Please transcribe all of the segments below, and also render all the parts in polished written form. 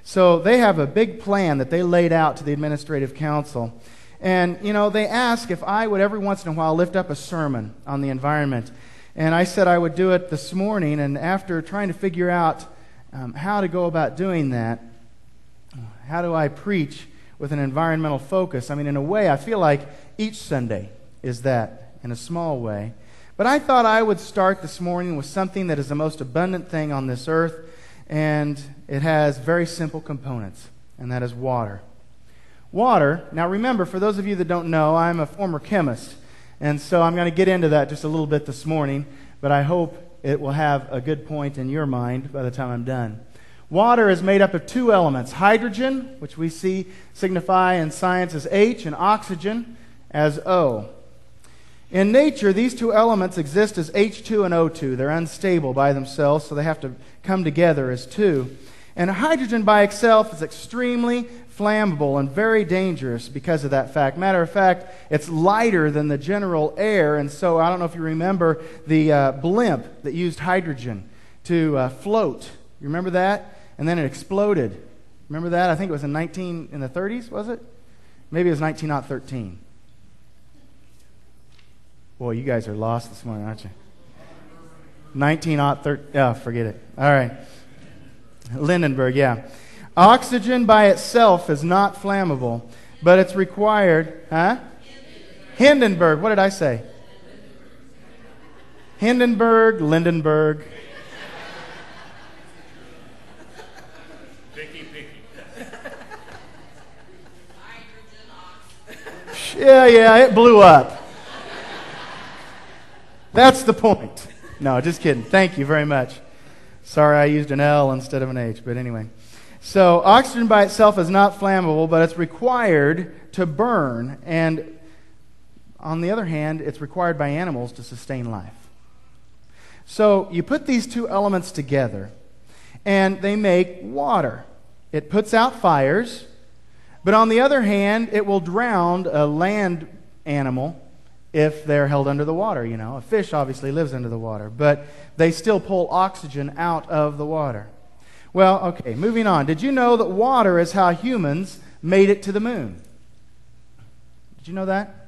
So they have a big plan that they laid out to the administrative council. And, they asked if I would every once in a while lift up a sermon on the environment. And I said I would do it this morning. And after trying to figure out how to go about doing that, how do I preach with an environmental focus? I mean, in a way, I feel like each Sunday is that in a small way. But I thought I would start this morning with something that is the most abundant thing on this earth, and it has very simple components, and that is water. Water, now remember, for those of you that don't know, I'm a former chemist, and so I'm going to get into that just a little bit this morning, but I hope it will have a good point in your mind by the time I'm done. Water is made up of two elements, hydrogen, which we see signify in science as H, and oxygen as O. In nature, these two elements exist as H2 and O2. They're unstable by themselves, so they have to come together as two. And hydrogen by itself is extremely flammable and very dangerous because of that fact. Matter of fact, it's lighter than the general air, and so I don't know if you remember the blimp that used hydrogen to float. You remember that? And then it exploded. Remember that? I think it was in the 30s, was it? Maybe it was 1913. Boy, you guys are lost this morning, aren't you? 1913. Oh, forget it. All right. Lindenberg, yeah. Oxygen by itself is not flammable, but it's required. Huh? Hindenburg. What did I say? Hindenburg, Lindenberg. Yeah, it blew up. That's the point. No, just kidding. Thank you very much. Sorry I used an L instead of an H, but anyway. So oxygen by itself is not flammable, but it's required to burn. And on the other hand, it's required by animals to sustain life. So you put these two elements together, and they make water. It puts out fires, but on the other hand, it will drown a land animal if they're held under the water, A fish obviously lives under the water, but they still pull oxygen out of the water. Well, okay, moving on. Did you know that water is how humans made it to the moon? Did you know that?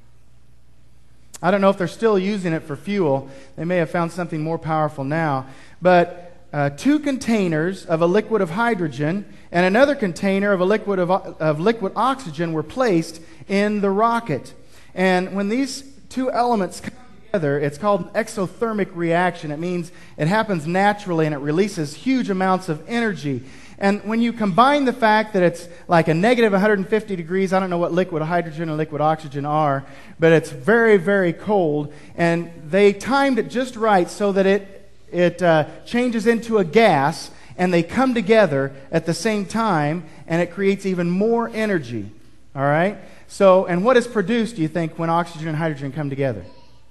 I don't know if they're still using it for fuel. They may have found something more powerful now. But 2 containers of a liquid of hydrogen and another container of a liquid of liquid oxygen were placed in the rocket. And when these two elements come together, it's called an exothermic reaction. It means it happens naturally and it releases huge amounts of energy. And when you combine the fact that it's like a negative 150 degrees, I don't know what liquid hydrogen and liquid oxygen are, but it's very, very cold. And they timed it just right so that it changes into a gas, and they come together at the same time, and it creates even more energy. All right? So, and what is produced, do you think, when oxygen and hydrogen come together?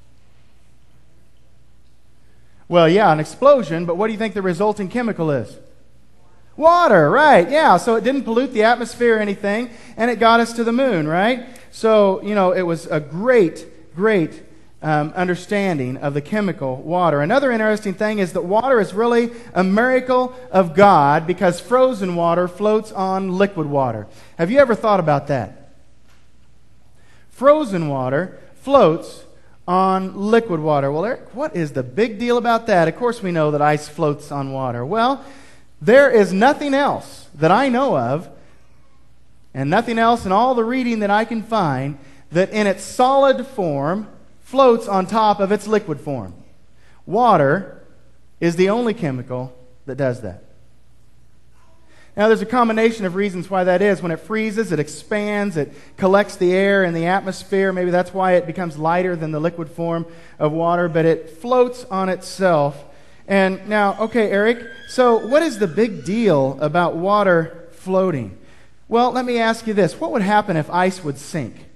Well, yeah, an explosion, but what do you think the resulting chemical is? Water, right, yeah. So it didn't pollute the atmosphere or anything, and it got us to the moon, right? So, it was a great understanding of the chemical water. Another interesting thing is that water is really a miracle of God because frozen water floats on liquid water. Have you ever thought about that? Frozen water floats on liquid water. Well, Eric, what is the big deal about that? Of course we know that ice floats on water. Well, there is nothing else that I know of, and nothing else in all the reading that I can find, that in its solid form floats on top of its liquid form. Water is the only chemical that does that. Now, there's a combination of reasons why that is. When it freezes, it expands, it collects the air in the atmosphere. Maybe that's why it becomes lighter than the liquid form of water, but it floats on itself. And now, okay, Eric, so what is the big deal about water floating? Well, let me ask you this. What would happen if ice would sink?